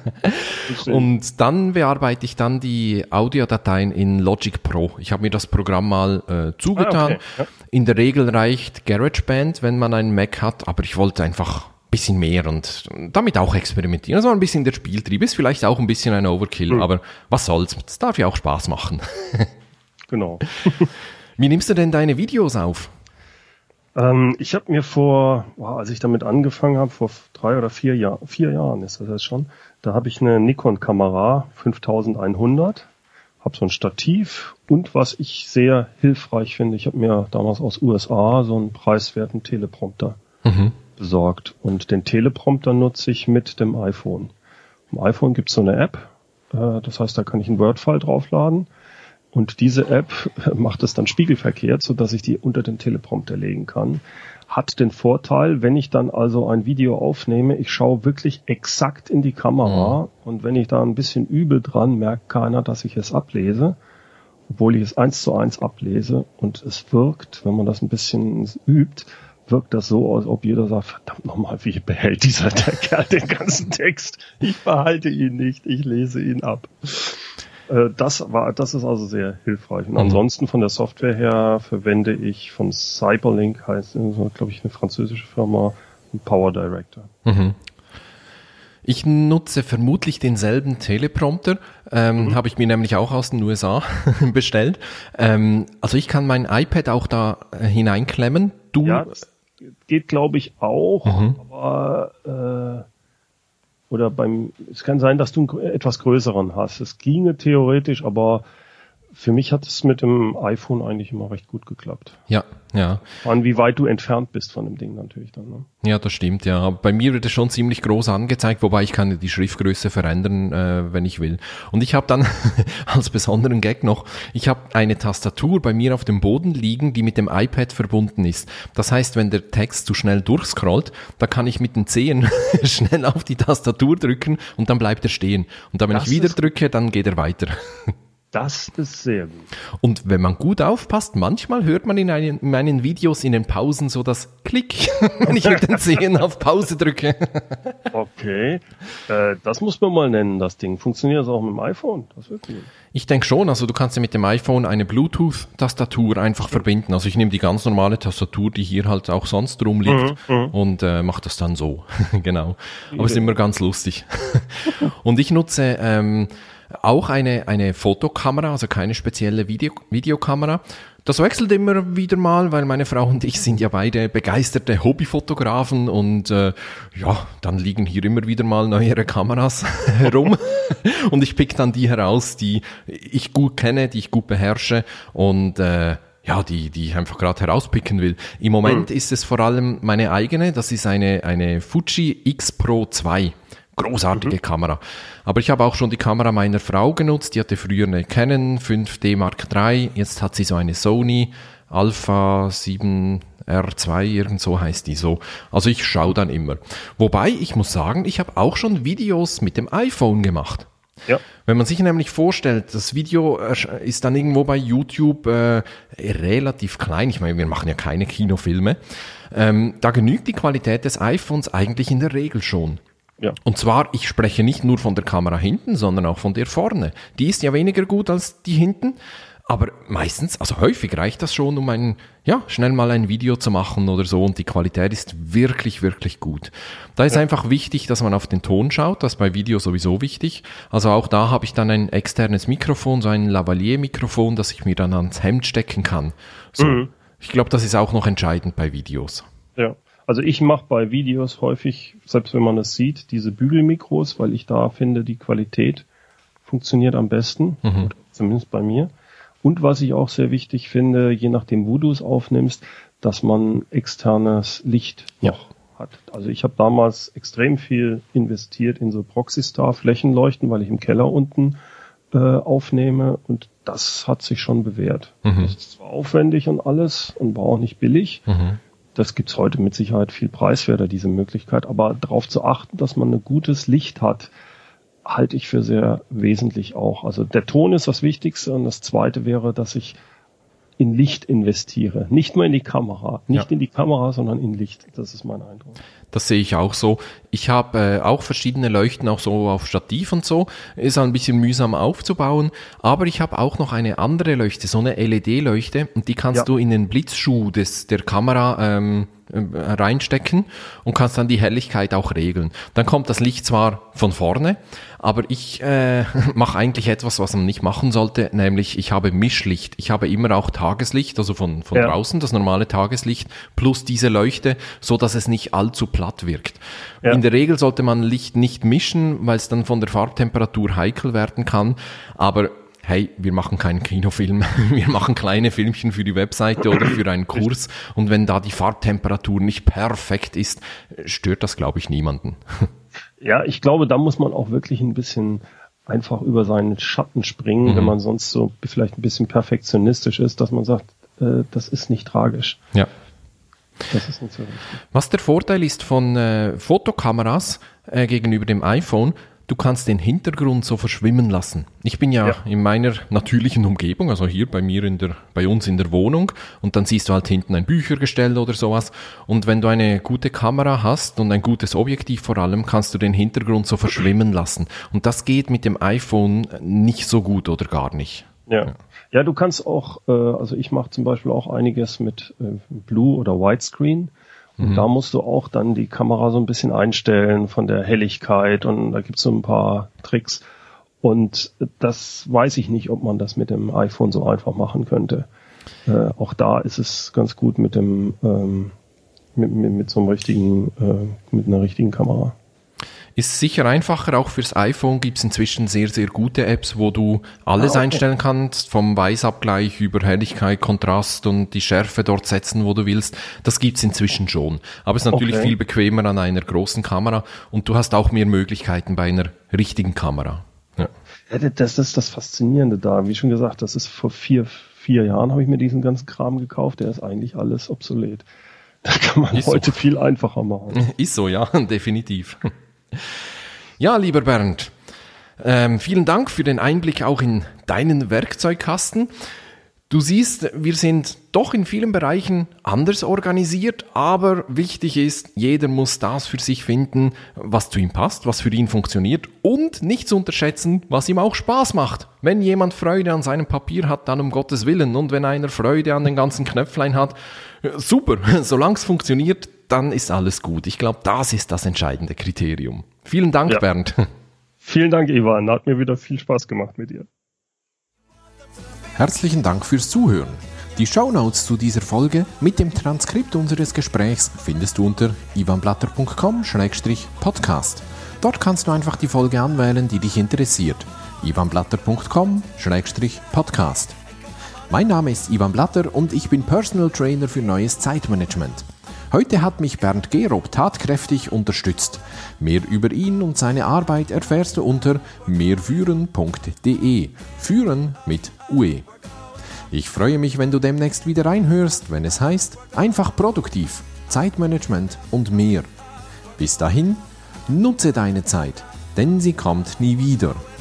Und dann bearbeite ich dann die Audiodateien in Logic Pro. Ich habe mir das Programm mal zugetan. Okay. Ja. In der Regel reicht GarageBand, wenn man einen Mac hat, aber ich wollte einfach ein bisschen mehr und damit auch experimentieren. Das war ein bisschen der Spieltrieb. Ist vielleicht auch ein bisschen ein Overkill, aber was soll's? Das darf ja auch Spaß machen. Genau. Wie nimmst du denn deine Videos auf? Ich habe mir als ich damit angefangen habe, vor 3 oder 4 Jahren ist das jetzt schon, da habe ich eine Nikon-Kamera 5100, habe so ein Stativ und was ich sehr hilfreich finde, ich habe mir damals aus USA so einen preiswerten Teleprompter besorgt und den Teleprompter nutze ich mit dem iPhone. Im iPhone gibt es so eine App, das heißt, da kann ich einen Word-File draufladen. Und diese App macht es dann spiegelverkehrt, so dass ich die unter den Teleprompter legen kann. Hat den Vorteil, wenn ich dann also ein Video aufnehme, ich schaue wirklich exakt in die Kamera und wenn ich da ein bisschen übel dran, merkt keiner, dass ich es ablese, obwohl ich es 1:1 ablese und es wirkt, wenn man das ein bisschen übt, wirkt das so, als ob jeder sagt, verdammt nochmal, wie behält dieser Kerl den ganzen Text? Ich behalte ihn nicht, ich lese ihn ab. Das ist also sehr hilfreich. Und ansonsten von der Software her verwende ich von Cyberlink, heißt, glaube ich, eine französische Firma, einen Power Director. Ich nutze vermutlich denselben Teleprompter, habe ich mir nämlich auch aus den USA bestellt. Also ich kann mein iPad auch da hineinklemmen. Ja, das geht, glaube ich, auch, aber es kann sein, dass du einen etwas größeren hast. Es ginge theoretisch, aber für mich hat es mit dem iPhone eigentlich immer recht gut geklappt. Ja. Vor allem, wie weit du entfernt bist von dem Ding natürlich dann. Ne? Ja, das stimmt, ja. Bei mir wird es schon ziemlich groß angezeigt, wobei ich kann die Schriftgröße verändern, wenn ich will. Und ich habe dann als besonderen Gag noch, ich habe eine Tastatur bei mir auf dem Boden liegen, die mit dem iPad verbunden ist. Das heißt, wenn der Text zu schnell durchscrollt, da kann ich mit den Zehen schnell auf die Tastatur drücken und dann bleibt er stehen. Und dann, wenn ich wieder drücke, dann geht er weiter. Das ist sehr gut. Und wenn man gut aufpasst, manchmal hört man in meinen Videos in den Pausen so das Klick, wenn ich mit den Zehen auf Pause drücke. Okay, das muss man mal nennen, das Ding. Funktioniert das auch mit dem iPhone? Das wird cool. Ich denke schon, also du kannst ja mit dem iPhone eine Bluetooth-Tastatur einfach verbinden. Also ich nehme die ganz normale Tastatur, die hier halt auch sonst rumliegt und mache das dann so. Genau, aber es ist immer ganz lustig. Und ich nutze auch eine Fotokamera, also keine spezielle Videokamera. Das wechselt immer wieder mal, weil meine Frau und ich sind ja beide begeisterte Hobbyfotografen und dann liegen hier immer wieder mal neuere Kameras herum und ich pick dann die heraus, die ich gut kenne, die ich gut beherrsche und die ich einfach gerade herauspicken will. Im Moment ist es vor allem meine eigene, das ist eine Fuji X Pro 2. Großartige Kamera. Aber ich habe auch schon die Kamera meiner Frau genutzt. Die hatte früher eine Canon 5D Mark III. Jetzt hat sie so eine Sony Alpha 7R2, irgend so heißt die so. Also ich schaue dann immer. Wobei, ich muss sagen, ich habe auch schon Videos mit dem iPhone gemacht. Ja. Wenn man sich nämlich vorstellt, das Video ist dann irgendwo bei YouTube relativ klein. Ich meine, wir machen ja keine Kinofilme. Da genügt die Qualität des iPhones eigentlich in der Regel schon. Ja. Und zwar, ich spreche nicht nur von der Kamera hinten, sondern auch von der vorne. Die ist ja weniger gut als die hinten, aber meistens, also häufig reicht das schon, um schnell mal ein Video zu machen oder so und die Qualität ist wirklich, wirklich gut. Da ist einfach wichtig, dass man auf den Ton schaut, das ist bei Video sowieso wichtig. Also auch da habe ich dann ein externes Mikrofon, so ein Lavalier-Mikrofon, das ich mir dann ans Hemd stecken kann. So. Ich glaube, das ist auch noch entscheidend bei Videos. Ja. Also ich mache bei Videos häufig, selbst wenn man es sieht, diese Bügelmikros, weil ich da finde, die Qualität funktioniert am besten, oder zumindest bei mir. Und was ich auch sehr wichtig finde, je nachdem, wo du es aufnimmst, dass man externes Licht noch hat. Also ich habe damals extrem viel investiert in so Proxystar-Flächenleuchten, weil ich im Keller unten aufnehme und das hat sich schon bewährt. Das ist zwar aufwendig und alles und war auch nicht billig. Das gibt's heute mit Sicherheit viel preiswerter, diese Möglichkeit. Aber darauf zu achten, dass man ein gutes Licht hat, halte ich für sehr wesentlich auch. Also der Ton ist das Wichtigste und das Zweite wäre, dass ich in Licht investiere. Nicht nur in die Kamera. Nicht in die Kamera, sondern in Licht. Das ist mein Eindruck. Das sehe ich auch so. Ich habe auch verschiedene Leuchten, auch so auf Stativ und so. Ist ein bisschen mühsam aufzubauen. Aber ich habe auch noch eine andere Leuchte, so eine LED-Leuchte. Und die kannst du in den Blitzschuh der Kamera reinstecken und kannst dann die Helligkeit auch regeln. Dann kommt das Licht zwar von vorne, aber ich mache eigentlich etwas, was man nicht machen sollte, nämlich ich habe Mischlicht. Ich habe immer auch Tageslicht, also von draußen, das normale Tageslicht, plus diese Leuchte, so dass es nicht allzu platt wirkt. Ja. In der Regel sollte man Licht nicht mischen, weil es dann von der Farbtemperatur heikel werden kann, aber hey, wir machen keinen Kinofilm, wir machen kleine Filmchen für die Webseite oder für einen Kurs und wenn da die Farbtemperatur nicht perfekt ist, stört das, glaube ich, niemanden. Ja, ich glaube, da muss man auch wirklich ein bisschen einfach über seinen Schatten springen, wenn man sonst so vielleicht ein bisschen perfektionistisch ist, dass man sagt, das ist nicht tragisch. Ja. Das ist nicht so richtig. Was der Vorteil ist von Fotokameras gegenüber dem iPhone, du kannst den Hintergrund so verschwimmen lassen. Ich bin ja in meiner natürlichen Umgebung, also hier bei uns in der Wohnung, und dann siehst du halt hinten ein Büchergestell oder sowas. Und wenn du eine gute Kamera hast und ein gutes Objektiv vor allem, kannst du den Hintergrund so verschwimmen lassen. Und das geht mit dem iPhone nicht so gut oder gar nicht. Ja, du kannst auch, also ich mache zum Beispiel auch einiges mit Blue oder Widescreen. Und da musst du auch dann die Kamera so ein bisschen einstellen von der Helligkeit und da gibt's so ein paar Tricks. Und das weiß ich nicht, ob man das mit dem iPhone so einfach machen könnte. Auch da ist es ganz gut mit dem mit so einem mit einer richtigen Kamera. Ist sicher einfacher, auch fürs iPhone gibt es inzwischen sehr, sehr gute Apps, wo du alles einstellen kannst, vom Weißabgleich über Helligkeit, Kontrast und die Schärfe dort setzen, wo du willst. Das gibt's inzwischen schon. Aber es ist natürlich viel bequemer an einer großen Kamera und du hast auch mehr Möglichkeiten bei einer richtigen Kamera. Ja, das ist das Faszinierende da. Wie schon gesagt, das ist vor vier Jahren habe ich mir diesen ganzen Kram gekauft, der ist eigentlich alles obsolet. Da kann man heute viel einfacher machen. Ist so, ja, definitiv. Ja, lieber Bernd, vielen Dank für den Einblick auch in deinen Werkzeugkasten. Du siehst, wir sind doch in vielen Bereichen anders organisiert, aber wichtig ist, jeder muss das für sich finden, was zu ihm passt, was für ihn funktioniert und nicht zu unterschätzen, was ihm auch Spaß macht. Wenn jemand Freude an seinem Papier hat, dann um Gottes Willen, und wenn einer Freude an den ganzen Knöpflein hat, super, solange es funktioniert, dann ist alles gut. Ich glaube, das ist das entscheidende Kriterium. Vielen Dank, Bernd. Vielen Dank, Ivan. Hat mir wieder viel Spaß gemacht mit dir. Herzlichen Dank fürs Zuhören. Die Shownotes zu dieser Folge mit dem Transkript unseres Gesprächs findest du unter ivanblatter.com/podcast. Dort kannst du einfach die Folge anwählen, die dich interessiert. ivanblatter.com/podcast. Mein Name ist Ivan Blatter und ich bin Personal Trainer für neues Zeitmanagement. Heute hat mich Bernd Gerob tatkräftig unterstützt. Mehr über ihn und seine Arbeit erfährst du unter mehrführen.de. Führen mit UE. Ich freue mich, wenn du demnächst wieder reinhörst, wenn es heißt, einfach produktiv, Zeitmanagement und mehr. Bis dahin, nutze deine Zeit, denn sie kommt nie wieder.